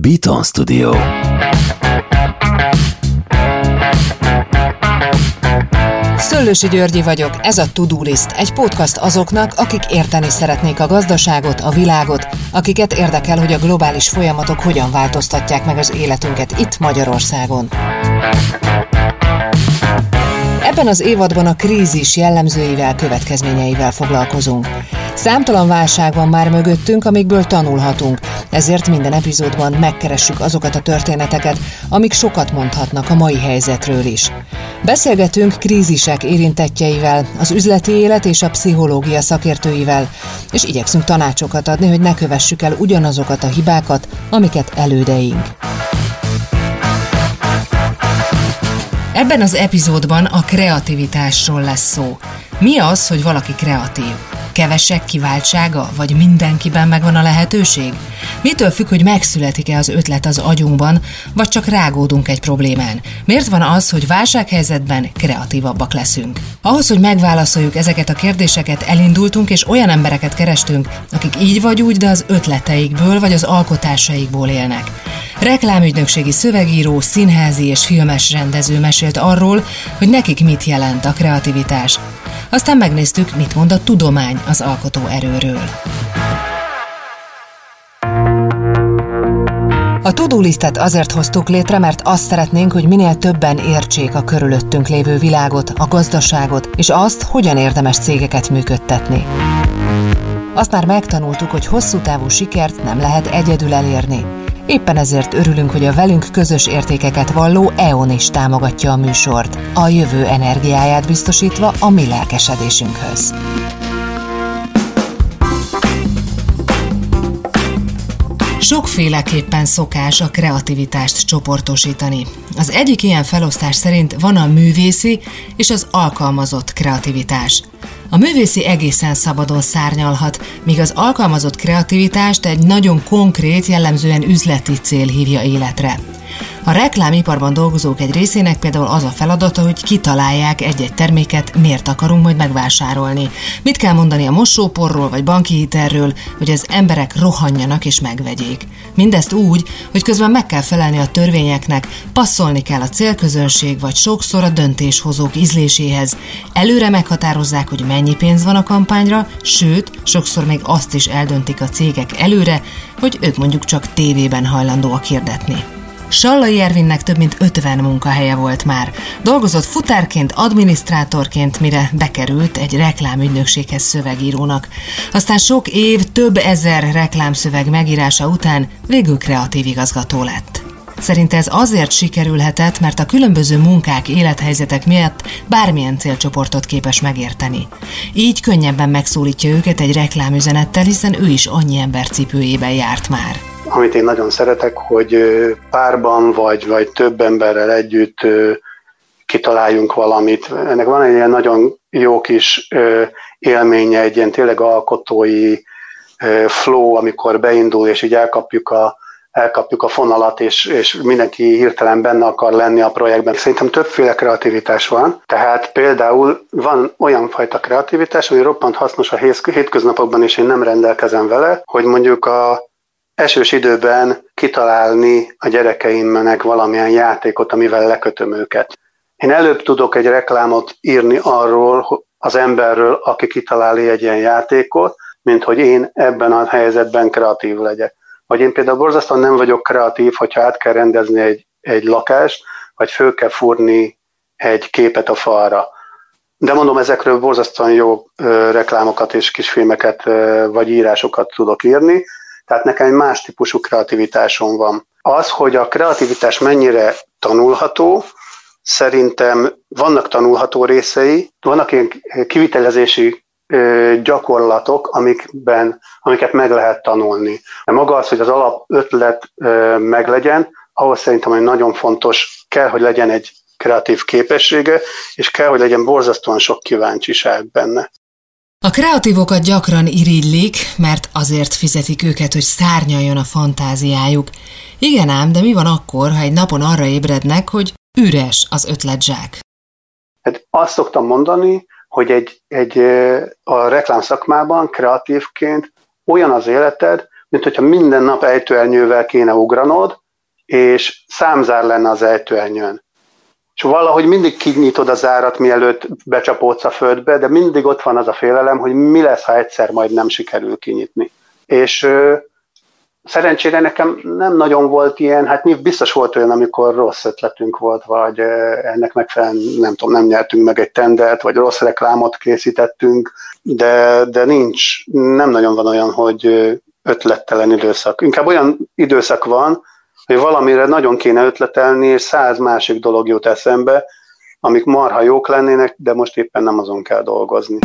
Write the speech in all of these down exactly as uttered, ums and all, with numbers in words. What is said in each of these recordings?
Beaton Studio. Szöllősi Györgyi vagyok, ez a To-Do List, egy podcast azoknak, akik érteni szeretnék a gazdaságot, a világot, akiket érdekel, hogy a globális folyamatok hogyan változtatják meg az életünket itt Magyarországon. Ebben az évadban a krízis jellemzőivel, következményeivel foglalkozunk. Számtalan válság van már mögöttünk, amikből tanulhatunk, ezért minden epizódban megkeressük azokat a történeteket, amik sokat mondhatnak a mai helyzetről is. Beszélgetünk krízisek érintettjeivel, az üzleti élet és a pszichológia szakértőivel, és igyekszünk tanácsokat adni, hogy ne kövessük el ugyanazokat a hibákat, amiket elődeink. Ebben az epizódban a kreativitásról lesz szó. Mi az, hogy valaki kreatív? Kevesek kiváltsága, vagy mindenkiben megvan a lehetőség? Mitől függ, hogy megszületik-e az ötlet az agyunkban, vagy csak rágódunk egy problémán? Miért van az, hogy válsághelyzetben kreatívabbak leszünk? Ahhoz, hogy megválaszoljuk ezeket a kérdéseket, elindultunk, és olyan embereket kerestünk, akik így vagy úgy, de az ötleteikből vagy az alkotásaikból élnek. Reklámügynökségi szövegíró, színházi és filmes rendező mesélt arról, hogy nekik mit jelent a kreativitás. Aztán megnéztük, mit mond a tudomány az alkotó erőről. A To-Do Listet azért hoztuk létre, mert azt szeretnénk, hogy minél többen értsék a körülöttünk lévő világot, a gazdaságot, és azt, hogyan érdemes cégeket működtetni. Azt már megtanultuk, hogy hosszú távú sikert nem lehet egyedül elérni. Éppen ezért örülünk, hogy a velünk közös értékeket valló é o en is támogatja a műsort, a jövő energiáját biztosítva a mi lelkesedésünkhöz. Sokféleképpen szokás a kreativitást csoportosítani. Az egyik ilyen felosztás szerint van a művészi és az alkalmazott kreativitás. A művészi egészen szabadon szárnyalhat, míg az alkalmazott kreativitást egy nagyon konkrét, jellemzően üzleti cél hívja életre. A reklámiparban dolgozók egy részének például az a feladata, hogy kitalálják egy-egy terméket, miért akarunk majd megvásárolni. Mit kell mondani a mosóporról vagy banki hitelről, hogy az emberek rohanjanak és megvegyék. Mindezt úgy, hogy közben meg kell felelni a törvényeknek, passzolni kell a célközönség vagy sokszor a döntéshozók ízléséhez. Előre meghatározzák, hogy mennyi pénz van a kampányra, sőt, sokszor még azt is eldöntik a cégek előre, hogy ők mondjuk csak tévében hajlandóak hirdetni. Sallai Ervinnek több mint ötven munkahelye volt már. Dolgozott futárként, adminisztrátorként, mire bekerült egy reklámügynökséghez szövegírónak. Aztán sok év, több ezer reklámszöveg megírása után végül kreatív igazgató lett. Szerinte ez azért sikerülhetett, mert a különböző munkák, élethelyzetek miatt bármilyen célcsoportot képes megérteni. Így könnyebben megszólítja őket egy reklámüzenettel, hiszen ő is annyi ember cipőjében járt már. Amit én nagyon szeretek, hogy párban vagy, vagy több emberrel együtt kitaláljunk valamit. Ennek van egy ilyen nagyon jó kis élménye, egy ilyen tényleg alkotói flow, amikor beindul, és így elkapjuk a, elkapjuk a fonalat, és, és mindenki hirtelen benne akar lenni a projektben. Szerintem többféle kreativitás van, tehát például van olyan fajta kreativitás, ami roppant hasznos a hétköznapokban, és én nem rendelkezem vele, hogy mondjuk a esős időben kitalálni a gyerekeimnek valamilyen játékot, amivel lekötöm őket. Én előbb tudok egy reklámot írni arról az emberről, aki kitalálja egy ilyen játékot, mint hogy én ebben a helyzetben kreatív legyek. Vagy én például borzasztóan nem vagyok kreatív, hogyha át kell rendezni egy, egy lakást, vagy föl kell fúrni egy képet a falra. De mondom, ezekről borzasztóan jó ö, reklámokat és kisfilmeket ö, vagy írásokat tudok írni, tehát nekem egy más típusú kreativitásom van. Az, hogy a kreativitás mennyire tanulható, szerintem vannak tanulható részei, vannak ilyen kivitelezési gyakorlatok, amikben, amiket meg lehet tanulni. De maga az, hogy az alap ötlet meglegyen, ahhoz szerintem, hogy nagyon fontos, kell, hogy legyen egy kreatív képessége, és kell, hogy legyen borzasztóan sok kíváncsiság benne. A kreatívokat gyakran irigylik, mert azért fizetik őket, hogy szárnyaljon a fantáziájuk. Igen ám, de mi van akkor, ha egy napon arra ébrednek, hogy üres az ötletzsák? Hát azt szoktam mondani, hogy egy, egy, a reklámszakmában kreatívként olyan az életed, mint hogyha minden nap ejtőernyővel kéne ugranod, és számzár lenne az ejtőernyőn. És valahogy mindig kinyitod a zárat, mielőtt becsapódsz a földbe, de mindig ott van az a félelem, hogy mi lesz, ha egyszer majd nem sikerül kinyitni. És ö, szerencsére nekem nem nagyon volt ilyen, hát biztos volt olyan, amikor rossz ötletünk volt, vagy ö, ennek megfelelően, nem tudom, nem nyertünk meg egy tendert, vagy rossz reklámot készítettünk, de, de nincs, nem nagyon van olyan, hogy ötlettelen időszak. Inkább olyan időszak van, hogy valamire nagyon kéne ötletelni, és száz másik dolog jut eszembe, amik marha jók lennének, de most éppen nem azon kell dolgozni.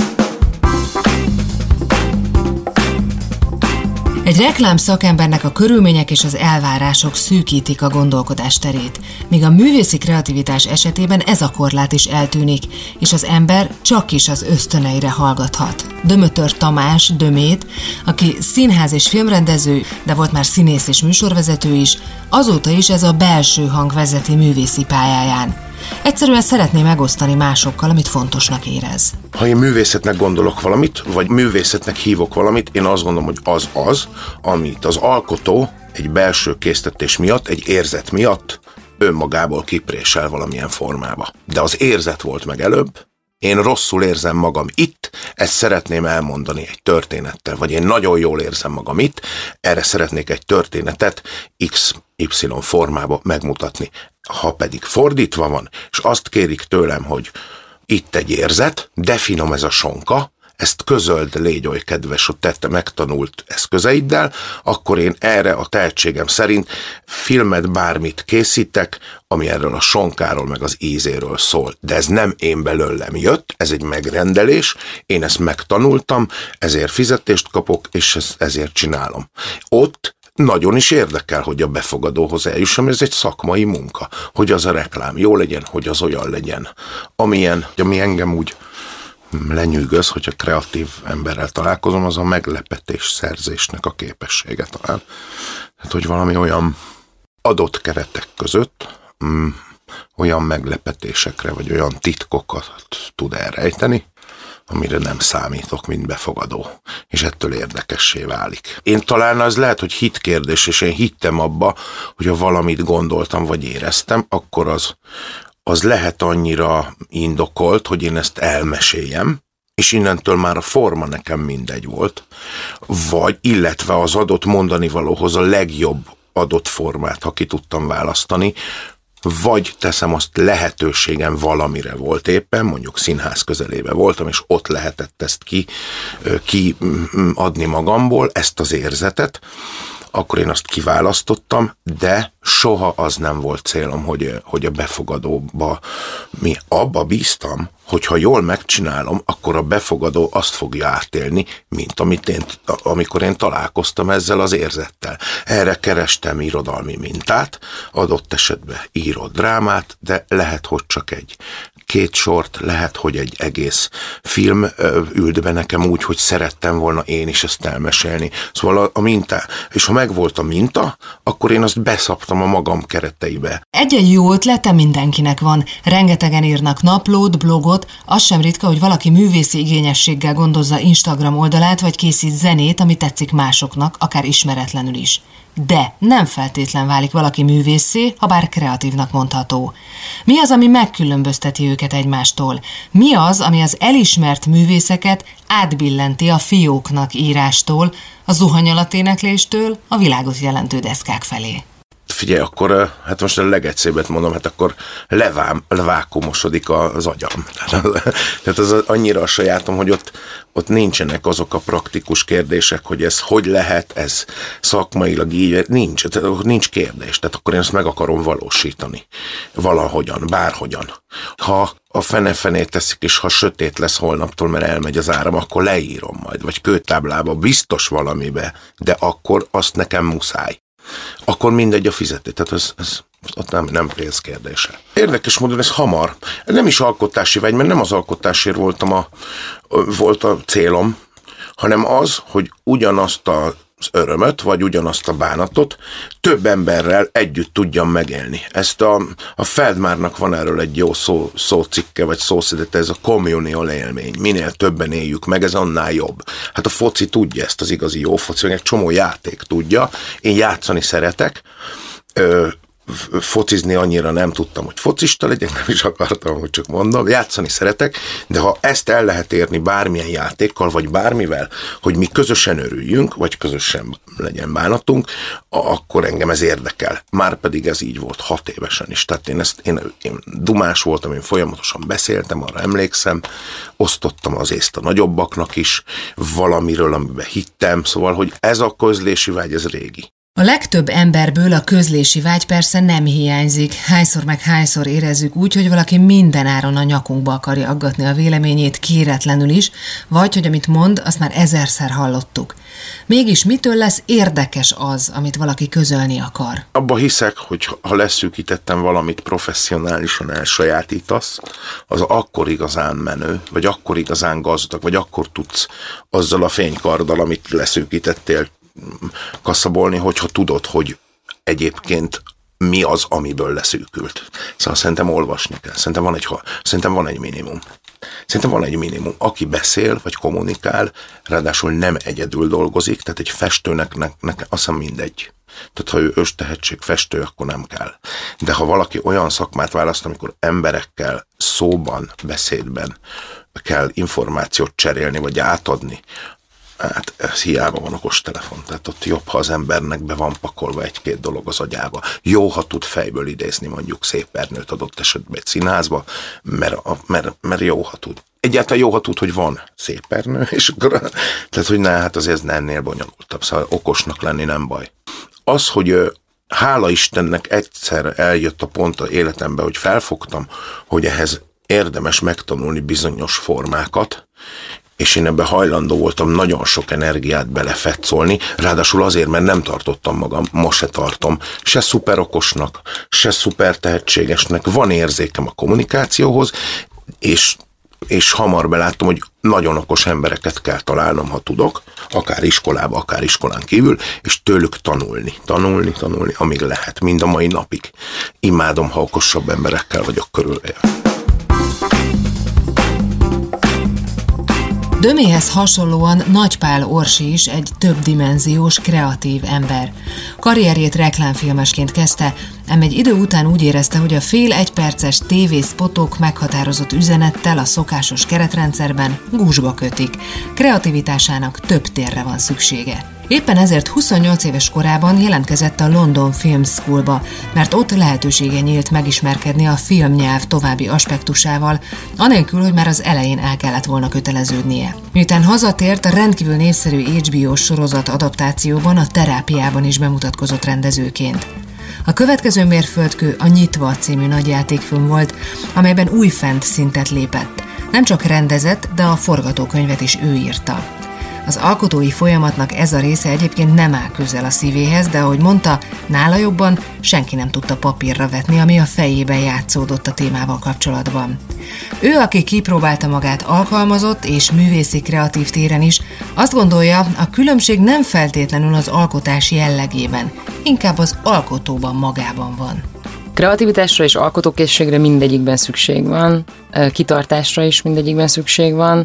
Egy reklám szakembernek a körülmények és az elvárások szűkítik a gondolkodás terét, míg a művészi kreativitás esetében ez a korlát is eltűnik, és az ember csak is az ösztöneire hallgathat. Dömötör Tamás, Dömét, aki színház és filmrendező, de volt már színész és műsorvezető is, azóta is ez a belső hang vezeti művészi pályáján. Egyszerűen szeretné megosztani másokkal, amit fontosnak érez. Ha én művészetnek gondolok valamit, vagy művészetnek hívok valamit, én azt gondolom, hogy az az, amit az alkotó egy belső késztetés miatt, egy érzet miatt önmagából kiprésel valamilyen formába. De az érzet volt meg előbb, én rosszul érzem magam itt, ezt szeretném elmondani egy történettel, vagy én nagyon jól érzem magam itt, erre szeretnék egy történetet iksz ipszilon formába megmutatni. Ha pedig fordítva van, és azt kérik tőlem, hogy itt egy érzet, de finom ez a sonka, ezt közöld, légy oly kedves, hogy te megtanult eszközeiddel, akkor én erre a tehetségem szerint filmet, bármit készítek, ami erről a sonkáról meg az ízéről szól. De ez nem én belőlem jött, ez egy megrendelés, én ezt megtanultam, ezért fizetést kapok, és ezért csinálom. Ott nagyon is érdekel, hogy a befogadóhoz eljussam, ez egy szakmai munka, hogy az a reklám jó legyen, hogy az olyan legyen, amilyen, ami engem úgy lenyűgöz, hogyha kreatív emberrel találkozom, az a meglepetés szerzésnek a képessége talán. Tehát, hogy valami olyan adott keretek között mm, olyan meglepetésekre, vagy olyan titkokat tud elrejteni, amire nem számítok, mint befogadó, és ettől érdekessé válik. Én talán az lehet, hogy hitkérdés, és én hittem abba, hogy ha valamit gondoltam, vagy éreztem, akkor az, az lehet annyira indokolt, hogy én ezt elmeséljem, és innentől már a forma nekem mindegy volt, vagy illetve az adott mondani valóhoz a legjobb adott formát, ha ki tudtam választani, vagy teszem azt lehetőségem valamire volt éppen, mondjuk színház közelébe voltam, és ott lehetett ezt ki, ki adni magamból, ezt az érzetet, akkor én azt kiválasztottam, de soha az nem volt célom, hogy, hogy a befogadóba mi abba bíztam, hogyha jól megcsinálom, akkor a befogadó azt fogja átélni, mint amit én, amikor én találkoztam ezzel az érzettel. Erre kerestem irodalmi mintát, adott esetben írott drámát, de lehet, hogy csak egy két sort, lehet, hogy egy egész film ült be nekem úgy, hogy szerettem volna én is ezt elmesélni. Szóval a, a minta, és ha megvolt a minta, akkor én azt beszaptam a magam kereteibe. Egy-egy jó ötlete mindenkinek van. Rengetegen írnak naplót, blogot, az sem ritka, hogy valaki művészi igényességgel gondozza Instagram oldalát, vagy készít zenét, ami tetszik másoknak, akár ismeretlenül is. De nem feltétlen válik valaki művészé, ha bár kreatívnak mondható. Mi az, ami megkülönbözteti őket egymástól? Mi az, ami az elismert művészeket átbillenti a fióknak írástól, a zuhanyalaténekléstől a világot jelentő deszkák felé? Figyelj, akkor, hát most a legegyszerűbbet mondom, hát akkor levám, levákumosodik az agyam. Tehát az annyira a sajátom, hogy ott, ott nincsenek azok a praktikus kérdések, hogy ez hogy lehet, ez szakmailag így, nincs, nincs kérdés. Tehát akkor én ezt meg akarom valósítani. Valahogyan, bárhogyan. Ha a fene-fené teszik, és ha sötét lesz holnaptól, mert elmegy az áram, akkor leírom majd, vagy kőtáblába, biztos valamibe, de akkor azt nekem muszáj. Akkor mindegy a fizetés, tehát ez, ez ott nem, nem pénzkérdése. Érdekes módon ez hamar, nem is alkotási vágy, mert nem az alkotásért voltam a, volt a célom, hanem az, hogy ugyanazt a örömöt, vagy ugyanazt a bánatot több emberrel együtt tudjam megélni. Ezt a, a Feldmárnak van erről egy jó szó, szócikke, vagy szószedete, ez a communal élmény. Minél többen éljük meg, ez annál jobb. Hát a foci tudja ezt, az igazi jó foci, egy csomó játék tudja. Én játszani szeretek, ö, focizni annyira nem tudtam, hogy focista legyek, nem is akartam, hogy csak mondom, játszani szeretek, de ha ezt el lehet érni bármilyen játékkal, vagy bármivel, hogy mi közösen örüljünk, vagy közösen legyen bánatunk, akkor engem ez érdekel. Márpedig ez így volt hat évesen is. Tehát én, ezt, én, én dumás voltam, én folyamatosan beszéltem, arra emlékszem, osztottam az észt a nagyobbaknak is, valamiről, amiben hittem, szóval, hogy ez a közlési vágy, ez régi. A legtöbb emberből a közlési vágy persze nem hiányzik. Hányszor meg hányszor érezzük úgy, hogy valaki mindenáron a nyakunkba akarja aggatni a véleményét kéretlenül is, vagy hogy amit mond, azt már ezerszer hallottuk. Mégis mitől lesz érdekes az, amit valaki közölni akar? Abba hiszek, hogy ha leszűkítettem valamit professzionálisan elsajátítasz, az akkor igazán menő, vagy akkor igazán gazdag, vagy akkor tudsz azzal a fénykarddal, amit leszűkítettél, kaszabolni, hogyha tudod, hogy egyébként mi az, amiből leszűkült. Szóval szerintem olvasni kell. Szerintem van egy, szerintem van egy minimum. Szerintem van egy minimum. Aki beszél, vagy kommunikál, ráadásul nem egyedül dolgozik, tehát egy festőnek ne, ne, azt hiszem mindegy. Tehát ha ő őstehetség festő, akkor nem kell. De ha valaki olyan szakmát választ, amikor emberekkel szóban, beszédben kell információt cserélni, vagy átadni, hát ez hiába van okostelefon, tehát ott jobb, ha az embernek be van pakolva egy-két dolog az agyába. Jó, ha tud fejből idézni mondjuk szép Ernőt adott esetben egy színházba, mert, mert, mert jó, ha tud. Egyáltalán jó, ha tud, hogy van szép Ernő, és akkor, tehát hogy ne, hát azért ne ennél bonyolultabb, szóval okosnak lenni nem baj. Az, hogy hála Istennek egyszer eljött a pont az életemben, hogy felfogtam, hogy ehhez érdemes megtanulni bizonyos formákat, és én ebbe hajlandó voltam nagyon sok energiát belefetszolni, ráadásul azért, mert nem tartottam magam, most se tartom, se szuper okosnak, se szuper tehetségesnek, van érzékem a kommunikációhoz, és, és hamar beláttam, hogy nagyon okos embereket kell találnom, ha tudok, akár iskolába, akár iskolán kívül, és tőlük tanulni, tanulni, tanulni, amíg lehet, mind a mai napig. Imádom, ha okosabb emberekkel vagyok körülvéve. Döméhez hasonlóan Nagy Pál Orsi is egy többdimenziós, kreatív ember. Karrierjét reklámfilmesként kezdte, ám egy idő után úgy érezte, hogy a fél egyperces tévészpotok meghatározott üzenettel a szokásos keretrendszerben gúzsba kötik. Kreativitásának több térre van szüksége. Éppen ezért huszonnyolc éves korában jelentkezett a London Film Schoolba, mert ott lehetősége nyílt megismerkedni a filmnyelv további aspektusával, anélkül, hogy már az elején el kellett volna köteleződnie. Miután hazatért, a rendkívül népszerű há bé ó sorozat adaptációban, a Terápiában is bemutatkozott rendezőként. A következő mérföldkő a Nyitva című nagyjátékfilm volt, amelyben újfent szintet lépett. Nem csak rendezett, de a forgatókönyvet is ő írta. Az alkotói folyamatnak ez a része egyébként nem áll közel a szívéhez, de ahogy mondta, nála jobban senki nem tudta papírra vetni, ami a fejében játszódott a témával kapcsolatban. Ő, aki kipróbálta magát alkalmazott és művészi kreatív téren is, azt gondolja, a különbség nem feltétlenül az alkotás jellegében, inkább az alkotóban magában van. Kreativitásra és alkotókészségre mindegyikben szükség van, kitartásra is mindegyikben szükség van,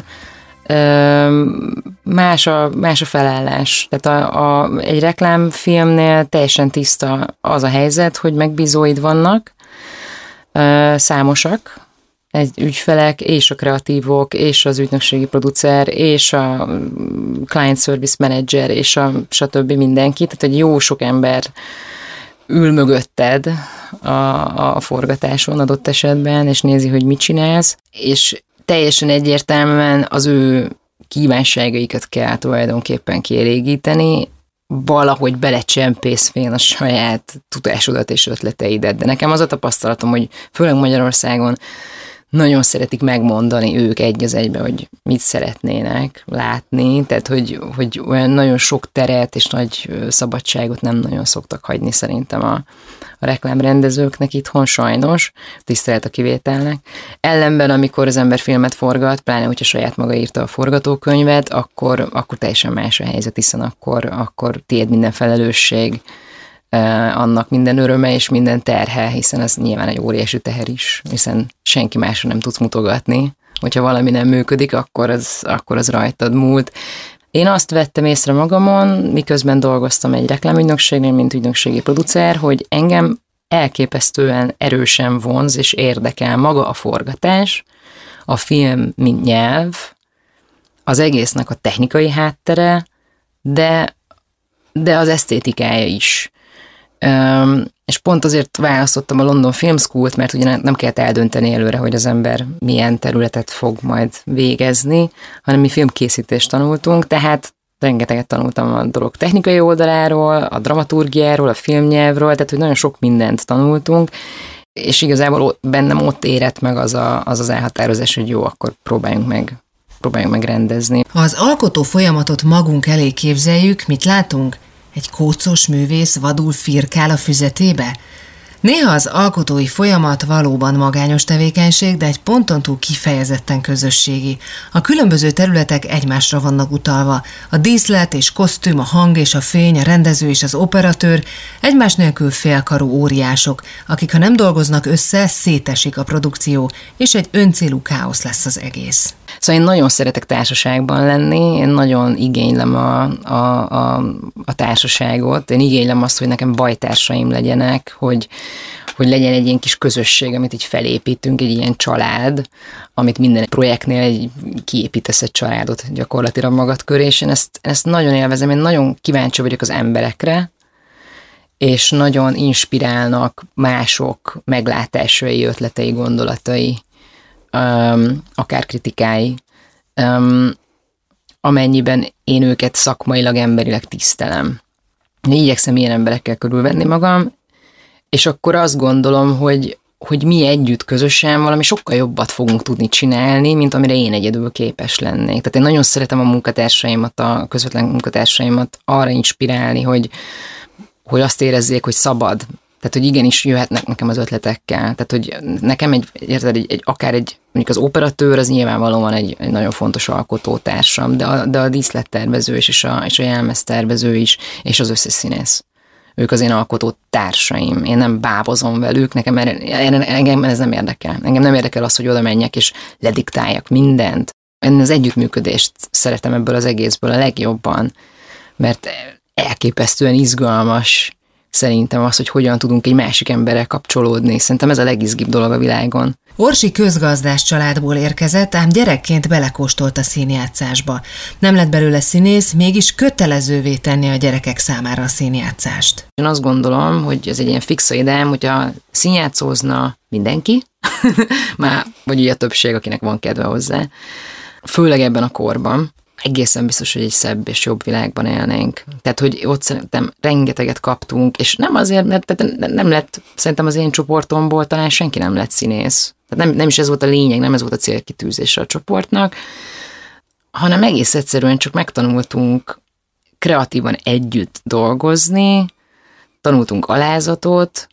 Más a, más a felállás. Tehát a, a, egy reklámfilmnél teljesen tiszta az a helyzet, hogy megbízóid vannak, számosak, egy ügyfelek, és a kreatívok, és az ügynökségi producer, és a client service manager, és a stb. Mindenki. Tehát egy jó sok ember ül mögötted a, a forgatáson adott esetben, és nézi, hogy mit csinálsz, és teljesen egyértelműen az ő kívánságaikat kell tulajdonképpen kielégíteni, valahogy belecsempészvén a saját tudásodat és ötleteidet. De nekem az a tapasztalatom, hogy főleg Magyarországon nagyon szeretik megmondani ők egy az egybe, hogy mit szeretnének látni, tehát hogy, hogy olyan nagyon sok teret és nagy szabadságot nem nagyon szoktak hagyni szerintem a, a reklámrendezőknek itthon, sajnos, tisztelet a kivételnek. Ellenben, amikor az ember filmet forgat, pláne, hogyha saját maga írta a forgatókönyvet, akkor, akkor teljesen más a helyzet, hiszen akkor, akkor tiéd minden felelősség, annak minden öröme és minden terhe, hiszen ez nyilván egy óriási teher is, hiszen senki másra nem tudsz mutogatni. Hogyha valami nem működik, akkor az, akkor az rajtad múlt. Én azt vettem észre magamon, miközben dolgoztam egy reklámügynökségnél, mint ügynökségi producer, hogy engem elképesztően erősen vonz és érdekel maga a forgatás, a film, mint nyelv, az egésznek a technikai háttere, de, de az esztétikája is. Um, és pont azért választottam a London Film School-t, mert ugye nem kellett eldönteni előre, hogy az ember milyen területet fog majd végezni, hanem mi filmkészítést tanultunk, tehát rengeteget tanultam a dolog technikai oldaláról, a dramaturgiáról, a filmnyelvről, tehát hogy nagyon sok mindent tanultunk, és igazából bennem ott érett meg az a, az, az elhatározás, hogy jó, akkor próbáljunk meg, próbáljunk meg rendezni. Ha az alkotó folyamatot magunk elé képzeljük, mit látunk? Egy kócos művész vadul firkál a füzetébe? Néha az alkotói folyamat valóban magányos tevékenység, de egy ponton túl kifejezetten közösségi. A különböző területek egymásra vannak utalva. A díszlet és kosztüm, a hang és a fény, a rendező és az operatőr egymás nélkül félkarú óriások, akik ha nem dolgoznak össze, szétesik a produkció, és egy öncélú káosz lesz az egész. Szóval én nagyon szeretek társaságban lenni, én nagyon igénylem a, a, a, a társaságot, én igénylem azt, hogy nekem bajtársaim legyenek, hogy, hogy legyen egy ilyen kis közösség, amit így felépítünk, egy ilyen család, amit minden projektnél egy, kiépítesz egy családot gyakorlatilag magad köré, és én ezt, ezt nagyon élvezem, én nagyon kíváncsi vagyok az emberekre, és nagyon inspirálnak mások meglátásai, ötletei, gondolatai, Um, akár kritikái, um, amennyiben én őket szakmailag, emberileg tisztelem. Én igyekszem ilyen emberekkel körülvenni magam, és akkor azt gondolom, hogy, hogy mi együtt közösen valami sokkal jobbat fogunk tudni csinálni, mint amire én egyedül képes lennék. Tehát én nagyon szeretem a munkatársaimat, a közvetlen munkatársaimat arra inspirálni, hogy, hogy azt érezzék, hogy szabad. Tehát, hogy igenis jöhetnek nekem az ötletekkel. Tehát, hogy nekem egy, érted, egy, egy akár egy, mondjuk az operatőr, az nyilvánvalóan egy, egy nagyon fontos alkotótársam, de a, de a díszlettervező is, és a, és a jelmeztervező is, és az összes színész. Ők az én alkotó társaim. Én nem bábozom velük, nekem engem ez nem érdekel. Engem nem érdekel az, hogy oda menjek, és lediktáljak mindent. Én az együttműködést szeretem ebből az egészből a legjobban, mert elképesztően izgalmas szerintem az, hogy hogyan tudunk egy másik emberrel kapcsolódni. Szerintem ez a legizgibb dolog a világon. Orsi közgazdás családból érkezett, ám gyerekként belekóstolt a színjátszásba. Nem lett belőle színész, mégis kötelezővé tenni a gyerekek számára a színjátszást. Én azt gondolom, hogy ez egy ilyen fixa ideám, hogyha színjátszózna mindenki, már, vagy ugye a többség, akinek van kedve hozzá, főleg ebben a korban, egészen biztos, hogy egy szebb és jobb világban élnénk. Tehát, hogy ott szerintem rengeteget kaptunk, és nem azért, mert nem lett, szerintem az én csoportomból talán senki nem lett színész. Tehát nem, nem is ez volt a lényeg, nem ez volt a célkitűzése a csoportnak, hanem egész egyszerűen csak megtanultunk kreatívan együtt dolgozni, tanultunk alázatot,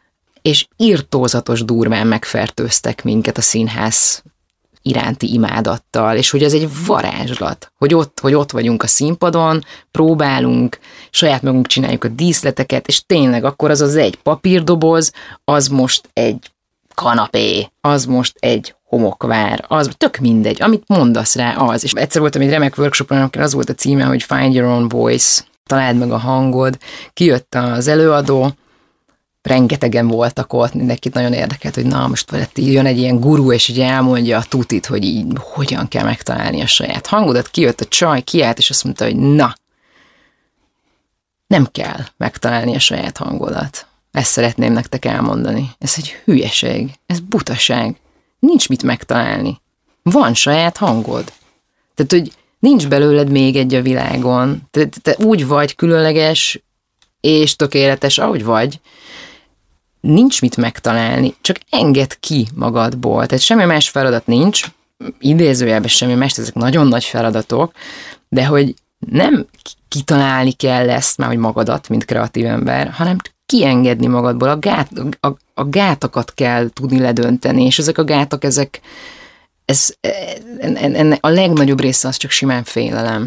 és irtózatos durván megfertőztek minket a színház iránti imádattal, és hogy ez egy varázslat, hogy ott, hogy ott vagyunk a színpadon, próbálunk, saját magunk csináljuk a díszleteket, és tényleg akkor az az egy papírdoboz, az most egy kanapé, az most egy homokvár, az tök mindegy, amit mondasz rá, az. És egyszer voltam egy remek workshopon, amikor az volt a címe, hogy Find Your Own Voice, találd meg a hangod, kijött az előadó, rengetegen voltak ott, mindenkit nagyon érdekelt, hogy na, most veled jön egy ilyen guru, és így elmondja a tutit, hogy így hogyan kell megtalálni a saját hangodat. Kijött a csaj, kiállt, és azt mondta, hogy na, nem kell megtalálni a saját hangodat. Ezt szeretném nektek elmondani. Ez egy hülyeség, ez butaság. Nincs mit megtalálni. Van saját hangod. Tehát, hogy nincs belőled még egy a világon. Te, te úgy vagy különleges és tökéletes, ahogy vagy, nincs mit megtalálni, csak engedd ki magadból. Tehát semmi más feladat nincs, idézőjelben semmi más, ezek nagyon nagy feladatok, de hogy nem kitalálni kell ezt már, hogy magadat, mint kreatív ember, hanem kiengedni magadból. A, gát, a, a gátakat kell tudni ledönteni, és ezek a gátak, ezek ez, enne, a legnagyobb része az csak simán félelem.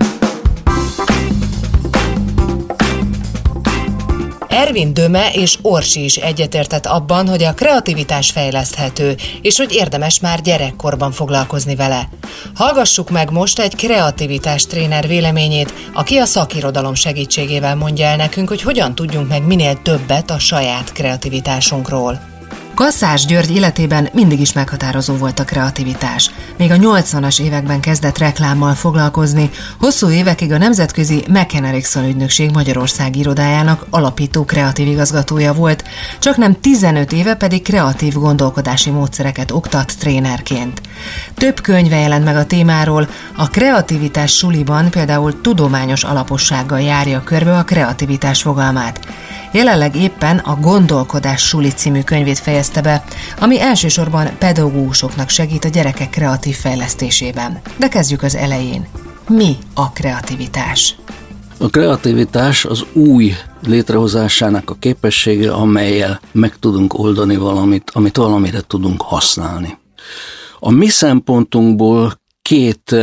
Ervin Döme és Orsi is egyetértett abban, hogy a kreativitás fejleszthető, és hogy érdemes már gyerekkorban foglalkozni vele. Hallgassuk meg most egy kreativitás tréner véleményét, aki a szakirodalom segítségével mondja el nekünk, hogy hogyan tudjunk meg minél többet a saját kreativitásunkról. Kaszás György életében mindig is meghatározó volt a kreativitás. Még a nyolcvanas években kezdett reklámmal foglalkozni, hosszú évekig a nemzetközi McCann Erickson ügynökség Magyarország irodájának alapító kreatív igazgatója volt, csaknem tizenöt éve pedig kreatív gondolkodási módszereket oktat trénerként. Több könyve jelent meg a témáról, a kreativitás suliban például tudományos alapossággal járja körbe a kreativitás fogalmát. Jelenleg éppen a Gondolkodás suli című könyvét fejezte be, ami elsősorban pedagógusoknak segít a gyerekek kreatív fejlesztésében. De kezdjük az elején. Mi a kreativitás? A kreativitás az új létrehozásának a képessége, amellyel meg tudunk oldani valamit, amit valamire tudunk használni. A mi szempontunkból két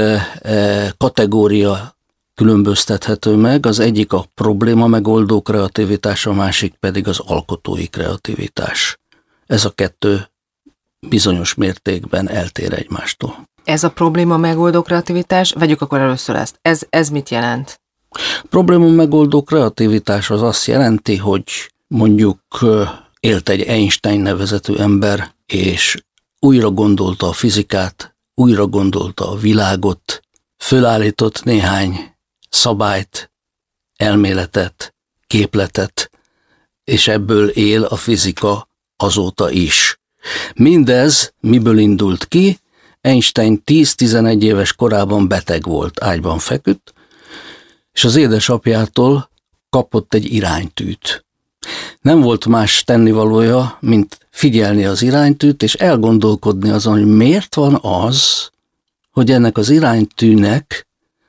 kategória különböztethető meg, az egyik a probléma megoldó kreativitás, a másik pedig az alkotói kreativitás. Ez a kettő bizonyos mértékben eltér egymástól. Ez a probléma megoldó kreativitás, vegyük akkor először ezt. Ez, ez mit jelent? Probléma megoldó kreativitás az azt jelenti, hogy mondjuk élt egy Einstein nevezetű ember, és újra gondolta a fizikát, újra gondolta a világot, fölállított néhány szabályt, elméletet, képletet, és ebből él a fizika azóta is. Mindez miből indult ki? Einstein tíz-tizenegy éves korában beteg volt, ágyban feküdt, és az édesapjától kapott egy iránytűt. Nem volt más tennivalója, mint figyelni az iránytűt, és elgondolkodni azon, hogy miért van az, hogy ennek az iránytűnek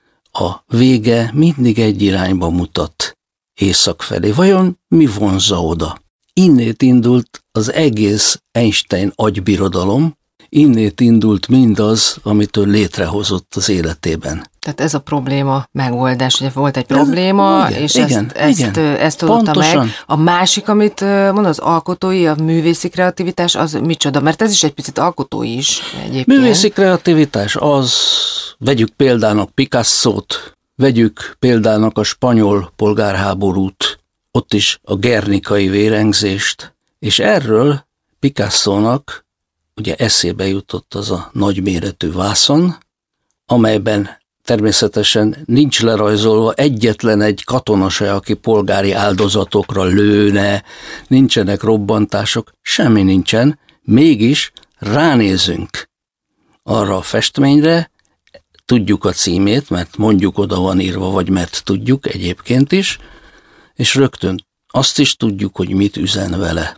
a vége mindig egy irányba mutat, észak felé. Vajon mi vonzza oda? Innét indult az egész Einstein agybirodalom, innét indult mindaz, amit ő létrehozott az életében. Tehát ez a probléma megoldás, ugye volt egy probléma, igen, és igen, ezt, igen, ezt, ezt adotta meg. A másik, amit mond, az alkotói, a művészi kreativitás, az micsoda? Mert ez is egy picit alkotói is egyébként. Művészi kreativitás az, vegyük példának Picassót, vegyük példának a spanyol polgárháborút, ott is a gernikai vérengzést, és erről Picassónak ugye eszébe jutott az a nagyméretű vászon, amelyben természetesen nincs lerajzolva egyetlen egy katona se, aki polgári áldozatokra lőne, nincsenek robbantások, semmi nincsen, mégis ránézünk arra a festményre, tudjuk a címét, mert mondjuk oda van írva, vagy mert tudjuk egyébként is, és rögtön azt is tudjuk, hogy mit üzen vele.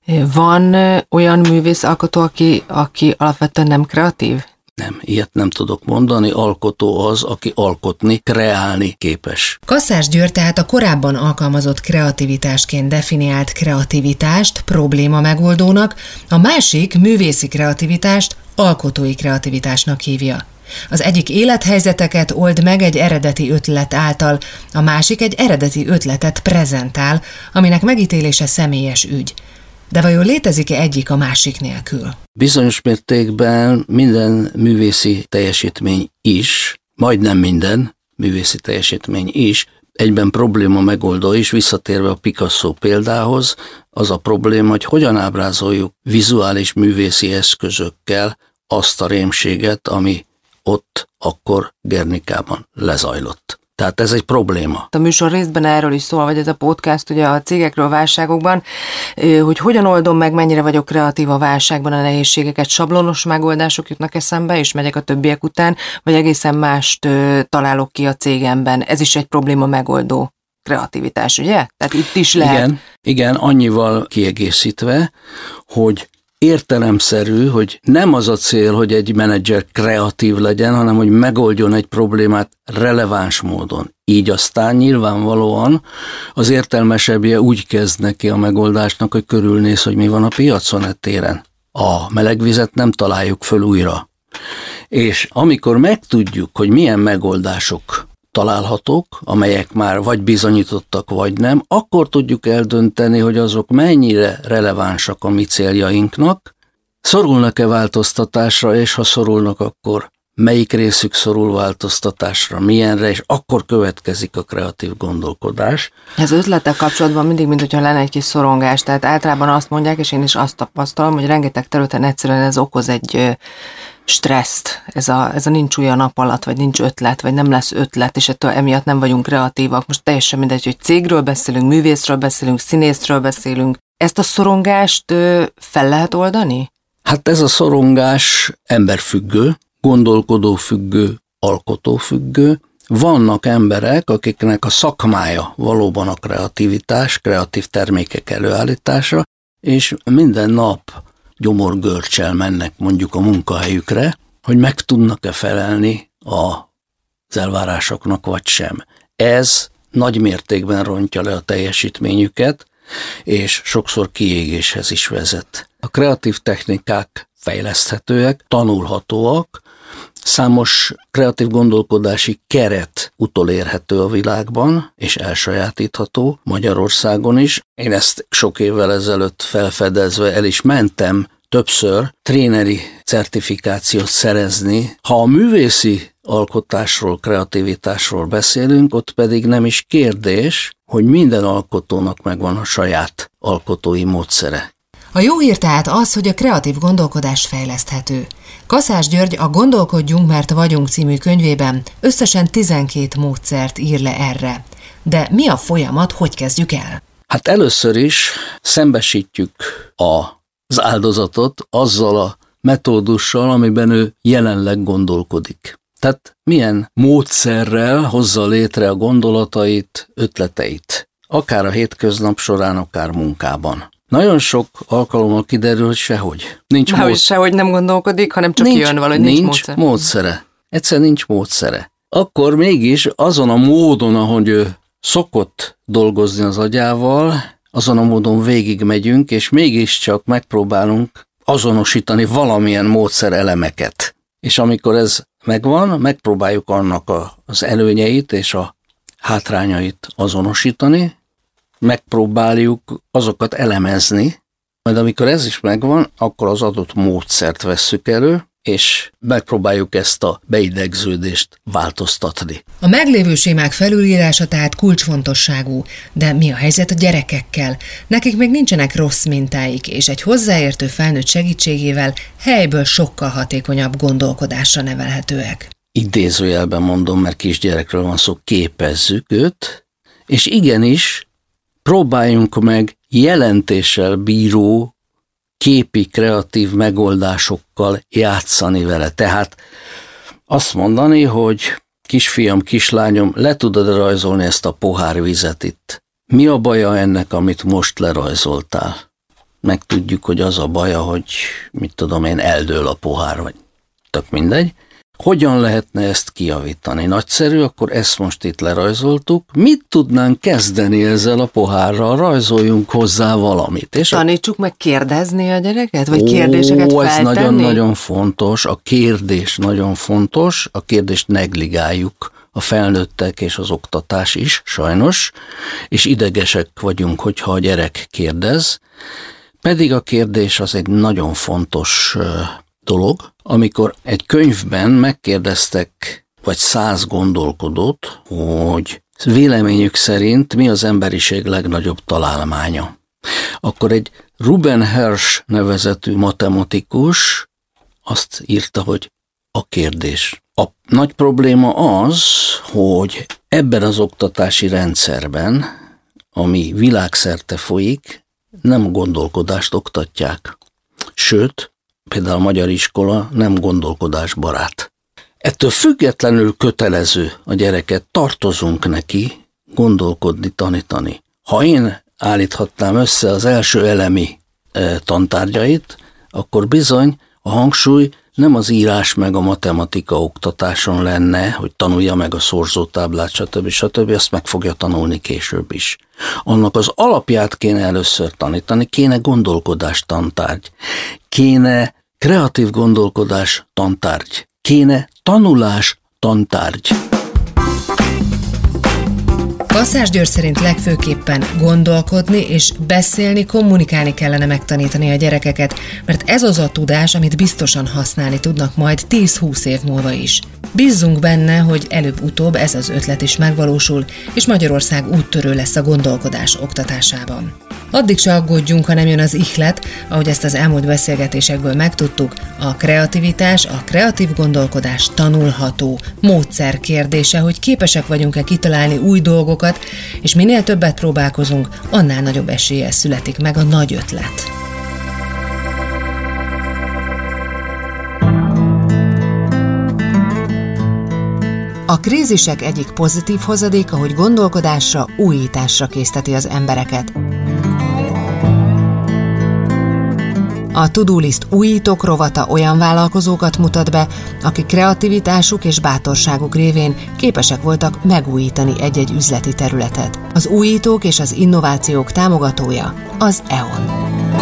Van olyan művész-alkotó, aki, aki alapvetően nem kreatív? Nem, ilyet nem tudok mondani, alkotó az, aki alkotni, kreálni képes. Kaszás György tehát a korábban alkalmazott kreativitásként definiált kreativitást probléma megoldónak, a másik művészi kreativitást alkotói kreativitásnak hívja. Az egyik élethelyzeteket old meg egy eredeti ötlet által, a másik egy eredeti ötletet prezentál, aminek megítélése személyes ügy. De vajon létezik-e egyik a másik nélkül? Bizonyos mértékben minden művészi teljesítmény is, majdnem minden művészi teljesítmény is, egyben probléma megoldó is, visszatérve a Picasso példához, az a probléma, hogy hogyan ábrázoljuk vizuális művészi eszközökkel azt a rémséget, ami ott akkor Gernikában lezajlott. Tehát ez egy probléma. A műsor részben erről is szól, vagy ez a podcast ugye a cégekről, válságokban, hogy hogyan oldom meg, mennyire vagyok kreatív a válságban, a nehézségeket, sablonos megoldások jutnak eszembe, és megyek a többiek után, vagy egészen mást találok ki a cégemben. Ez is egy probléma megoldó kreativitás, ugye? Tehát itt is lehet. Igen, igen, annyival kiegészítve, hogy értelemszerű, hogy nem az a cél, hogy egy menedzser kreatív legyen, hanem hogy megoldjon egy problémát releváns módon. Így aztán nyilvánvalóan az értelmesebbje úgy kezd neki a megoldásnak, hogy körülnéz, hogy mi van a piacon ettéren. A melegvizet nem találjuk föl újra. És amikor megtudjuk, hogy milyen megoldások találhatók, amelyek már vagy bizonyítottak, vagy nem, akkor tudjuk eldönteni, hogy azok mennyire relevánsak a mi céljainknak, szorulnak-e változtatásra, és ha szorulnak, akkor melyik részük szorul változtatásra, milyenre, és akkor következik a kreatív gondolkodás. Ez ötlettel kapcsolatban mindig, mint hogyha lenne egy kis szorongás, tehát általában azt mondják, és én is azt tapasztalom, hogy rengeteg területen egyszerűen ez okoz egy stresszt, ez a, ez a nincs új a nap alatt, vagy nincs ötlet, vagy nem lesz ötlet, és ettől emiatt nem vagyunk kreatívak. Most teljesen mindegy, hogy cégről beszélünk, művészről beszélünk, színészről beszélünk. Ezt a szorongást ö, fel lehet oldani? Hát ez a szorongás emberfüggő, gondolkodófüggő, alkotófüggő. Vannak emberek, akiknek a szakmája valóban a kreativitás, kreatív termékek előállítása, és minden nap gyomorgörcsel mennek mondjuk a munkahelyükre, hogy meg tudnak-e felelni az elvárásoknak vagy sem. Ez nagy mértékben rontja le a teljesítményüket, és sokszor kiégéshez is vezet. A kreatív technikák fejleszthetőek, tanulhatóak, számos kreatív gondolkodási keret utolérhető a világban, és elsajátítható Magyarországon is. Én ezt sok évvel ezelőtt felfedezve el is mentem többször tréneri certifikációt szerezni. Ha a művészi alkotásról, kreativitásról beszélünk, ott pedig nem is kérdés, hogy minden alkotónak megvan a saját alkotói módszere. A jó hír tehát az, hogy a kreatív gondolkodás fejleszthető. Kaszás György a Gondolkodjunk, mert vagyunk című könyvében összesen tizenkét módszert ír le erre. De mi a folyamat, hogy kezdjük el? Hát először is szembesítjük az áldozatot azzal a metódussal, amiben ő jelenleg gondolkodik. Tehát milyen módszerrel hozza létre a gondolatait, ötleteit, akár a hétköznap során, akár munkában. Nagyon sok alkalommal kiderül, hogy sehogy. Nincs Már mód... sehogy nem gondolkodik, hanem csak nincs, jön valahogy, nincs, nincs módszer. módszere. Egyszerűen nincs módszere. Akkor mégis azon a módon, ahogy ő szokott dolgozni az agyával, azon a módon végigmegyünk, és mégiscsak megpróbálunk azonosítani valamilyen módszer elemeket. És amikor ez megvan, megpróbáljuk annak a, az előnyeit és a hátrányait azonosítani, megpróbáljuk azokat elemezni, majd amikor ez is megvan, akkor az adott módszert vesszük elő, és megpróbáljuk ezt a beidegződést változtatni. A meglévő sémák felülírása tehát kulcsfontosságú, de mi a helyzet a gyerekekkel? Nekik még nincsenek rossz mintáik, és egy hozzáértő felnőtt segítségével helyből sokkal hatékonyabb gondolkodásra nevelhetőek. Idézőjelben mondom, mert kisgyerekről van szó, képezzük őt, és igenis próbáljunk meg jelentéssel bíró, képi, kreatív megoldásokkal játszani vele. Tehát azt mondani, hogy kisfiam, kislányom, le tudod rajzolni ezt a pohár vizet itt. Mi a baja ennek, amit most lerajzoltál? Megtudjuk, hogy az a baja, hogy mit tudom én, eldől a pohár, vagy tök mindegy. Hogyan lehetne ezt kijavítani? Nagyszerű, akkor ezt most itt lerajzoltuk. Mit tudnánk kezdeni ezzel a pohárral? Rajzoljunk hozzá valamit. És tanítsuk meg kérdezni a gyereket? Vagy kérdéseket Ó, ez feltenni? nagyon-nagyon fontos. A kérdés nagyon fontos. A kérdést negligáljuk a felnőttek és az oktatás is, sajnos. És idegesek vagyunk, hogyha a gyerek kérdez. Pedig a kérdés az egy nagyon fontos dolog. Amikor egy könyvben megkérdeztek, vagy száz gondolkodót, hogy véleményük szerint mi az emberiség legnagyobb találmánya, akkor egy Ruben Hirsch nevezetű matematikus azt írta, hogy a kérdés. A nagy probléma az, hogy ebben az oktatási rendszerben, ami világszerte folyik, nem gondolkodást oktatják. Sőt, például a magyar iskola nem gondolkodásbarát. Ettől függetlenül kötelező a gyereket, tartozunk neki gondolkodni, tanítani. Ha én állíthatnám össze az első elemi e, tantárgyait, akkor bizony a hangsúly nem az írás meg a matematika oktatáson lenne, hogy tanulja meg a szorzótáblát, stb. stb. Azt meg fogja tanulni később is. Annak az alapját kéne először tanítani, kéne gondolkodás tantárgy, kéne kreatív gondolkodás tantárgy, kéne tanulás tantárgy. Kaszás György szerint legfőképpen gondolkodni és beszélni, kommunikálni kellene megtanítani a gyerekeket, mert ez az a tudás, amit biztosan használni tudnak majd tíz-húsz év múlva is. Bízzunk benne, hogy előbb-utóbb ez az ötlet is megvalósul, és Magyarország úttörő lesz a gondolkodás oktatásában. Addig se aggódjunk, ha nem jön az ihlet, ahogy ezt az elmúlt beszélgetésekből megtudtuk, a kreativitás, a kreatív gondolkodás tanulható módszer kérdése, hogy képesek vagyunk-e kitalálni új dolgokat, és minél többet próbálkozunk, annál nagyobb eséllyel születik meg a nagy ötlet. A krízisek egyik pozitív hozadéka, hogy gondolkodásra, újításra készteti az embereket. A To-Do List újítók rovata olyan vállalkozókat mutat be, akik kreativitásuk és bátorságuk révén képesek voltak megújítani egy-egy üzleti területet. Az újítók és az innovációk támogatója az é o en.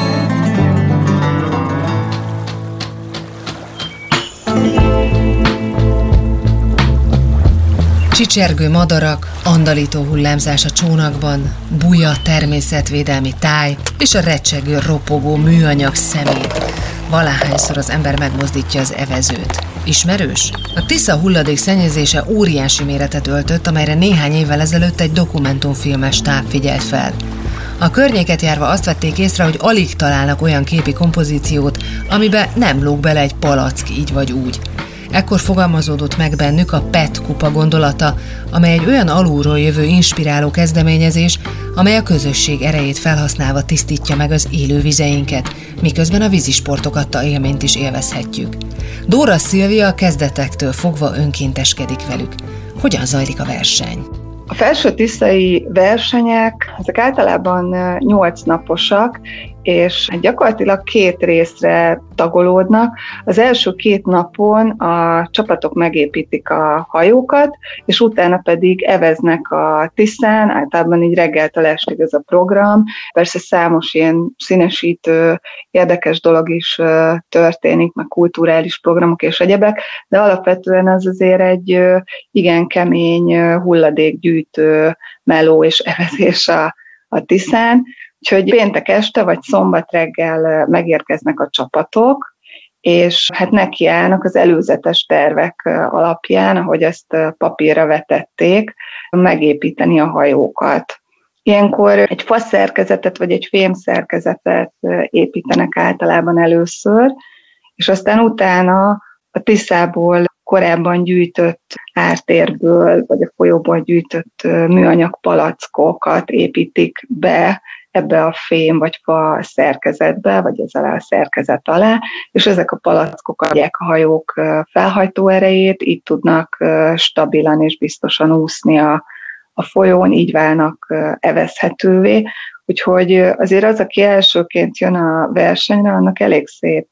Csicsergő madarak, andalító hullámzás a csónakban, buja természetvédelmi táj és a recsegő, ropogó műanyag szemét. Valahányszor az ember megmozdítja az evezőt. Ismerős? A Tisza hulladék szennyezése óriási méretet öltött, amelyre néhány évvel ezelőtt egy dokumentumfilmes stáb figyelt fel. A környéket járva azt vették észre, hogy alig találnak olyan képi kompozíciót, amiben nem lóg bele egy palack így vagy úgy. Ekkor fogalmazódott meg bennük a pé é té kupa gondolata, amely egy olyan alulról jövő inspiráló kezdeményezés, amely a közösség erejét felhasználva tisztítja meg az élővizeinket, miközben a vízisport adta élményt is élvezhetjük. Dóra Szilvia kezdetektől fogva önkénteskedik velük. Hogyan zajlik a verseny? A felső-tiszai versenyek, ezek általában nyolc naposak, és gyakorlatilag két részre tagolódnak. Az első két napon a csapatok megépítik a hajókat, és utána pedig eveznek a Tiszán, általában így reggeltől estig ez a program. Persze számos ilyen színesítő, érdekes dolog is történik, meg kulturális programok és egyebek, de alapvetően az azért egy igen kemény hulladékgyűjtő, meló és evezés a, a Tiszán. Úgyhogy péntek este vagy szombat reggel megérkeznek a csapatok, és hát nekiállnak az előzetes tervek alapján, ahogy ezt papírra vetették, megépíteni a hajókat. Ilyenkor egy faszerkezetet vagy egy fémszerkezetet építenek általában először, és aztán utána a Tiszából korábban gyűjtött ártérből, vagy a folyóból gyűjtött műanyag palackokat építik be ebbe a fém vagy fa szerkezetbe, vagy ez alá a szerkezet alá, és ezek a palackok adják a hajók felhajtó erejét, így tudnak stabilan és biztosan úszni a, a folyón, így válnak evezhetővé. Úgyhogy azért az, aki elsőként jön a versenyre, annak elég szép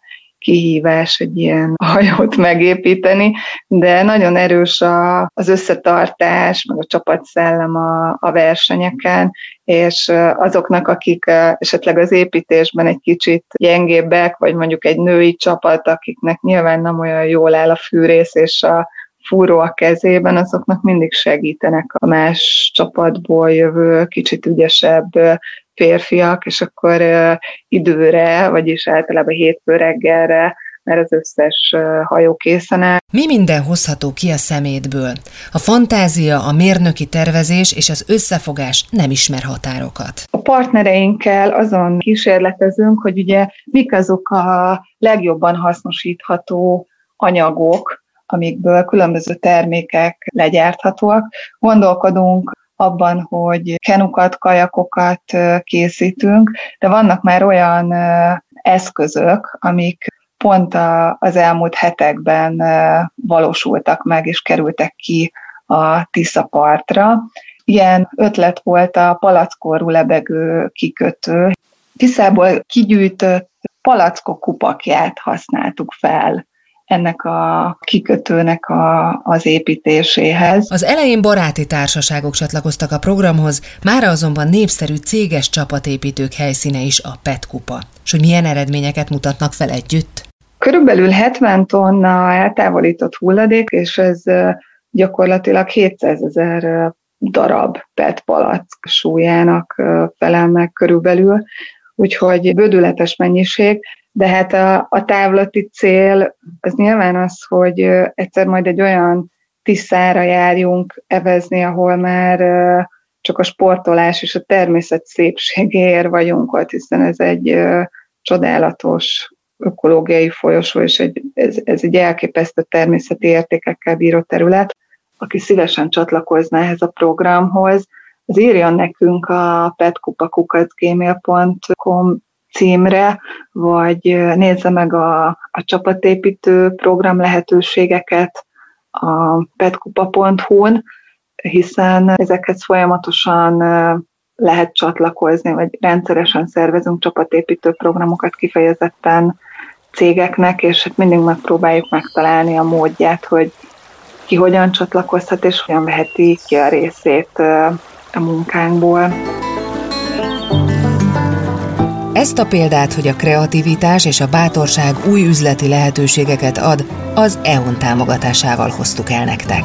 kihívás egy ilyen hajót megépíteni, de nagyon erős a, az összetartás, meg a csapatszellem a, a versenyeken, és azoknak, akik esetleg az építésben egy kicsit gyengébbek, vagy mondjuk egy női csapat, akiknek nyilván nem olyan jól áll a fűrész és a fúró a kezében, azoknak mindig segítenek a más csapatból jövő, kicsit ügyesebb férfiak, és akkor uh, időre, vagyis általában hétfő reggelre, mert az összes uh, hajó készen áll. Mi minden hozható ki a szemétből? A fantázia, a mérnöki tervezés és az összefogás nem ismer határokat. A partnereinkkel azon kísérletezünk, hogy ugye mik azok a legjobban hasznosítható anyagok, amikből különböző termékek legyárthatóak. Gondolkodunk abban, hogy kenukat, kajakokat készítünk, de vannak már olyan eszközök, amik pont az elmúlt hetekben valósultak meg, és kerültek ki a Tisza partra. ilyen ötlet volt a palackorú lebegő kikötő. Tiszából kigyűjtött palackok kupakját használtuk fel ennek a kikötőnek a, az építéséhez. Az elején baráti társaságok csatlakoztak a programhoz, mára azonban népszerű céges csapatépítők helyszíne is a Petkupa. És hogy milyen eredményeket mutatnak fel együtt? Körülbelül hetven tonna eltávolított hulladék, és ez gyakorlatilag hétszázezer darab pé é té palack súlyának felel meg körülbelül, úgyhogy bődületes mennyiség, de hát a, a távlati cél az nyilván az, hogy egyszer majd egy olyan Tiszára járjunk evezni, ahol már csak a sportolás és a természet szépségéért vagyunk ott, hiszen ez egy csodálatos ökológiai folyosó, és egy, ez, ez egy elképesztő természeti értékekkel bíró terület. Aki szívesen csatlakozna ehhez a programhoz, az írjon nekünk a petkupa kukac gmail pont com címre, vagy nézze meg a, a csapatépítő program lehetőségeket a petkupa pont hu-n, hiszen ezekhez folyamatosan lehet csatlakozni, vagy rendszeresen szervezünk csapatépítő programokat kifejezetten cégeknek, és hát mindig megpróbáljuk megtalálni a módját, hogy ki hogyan csatlakozhat, és hogyan veheti ki a részét a munkánkból. Ezt a példát, hogy a kreativitás és a bátorság új üzleti lehetőségeket ad, az é o en támogatásával hoztuk el nektek.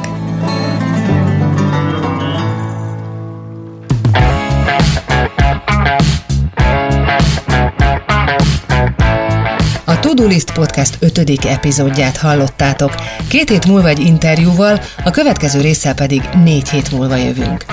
A To-Do List Podcast ötödik epizódját hallottátok. Két hét múlva egy interjúval, a következő résszel pedig négy hét múlva jövünk.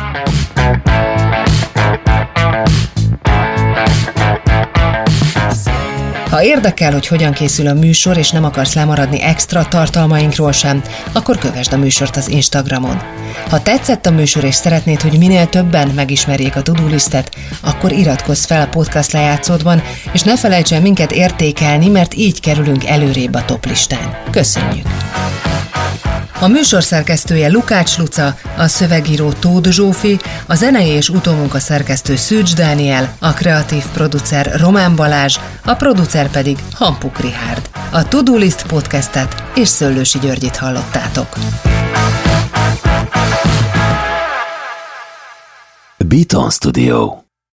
Ha érdekel, hogy hogyan készül a műsor, és nem akarsz lemaradni extra tartalmainkról sem, akkor kövesd a műsort az Instagramon. Ha tetszett a műsor, és szeretnéd, hogy minél többen megismerjék a To-Do Listet, akkor iratkozz fel a podcast lejátszódban, és ne felejts el minket értékelni, mert így kerülünk előrébb a top listán. Köszönjük! A műsor szerkesztője Lukács Luca, a szövegíró Tóth Zsófi, a zenei és utómunka szerkesztő Szűcs Dániel, a kreatív producer Román Balázs, a producer pedig Hampuk Richárd. A To-Do List podcastet és Szöllősi Györgyit hallottátok. Beaton Studio.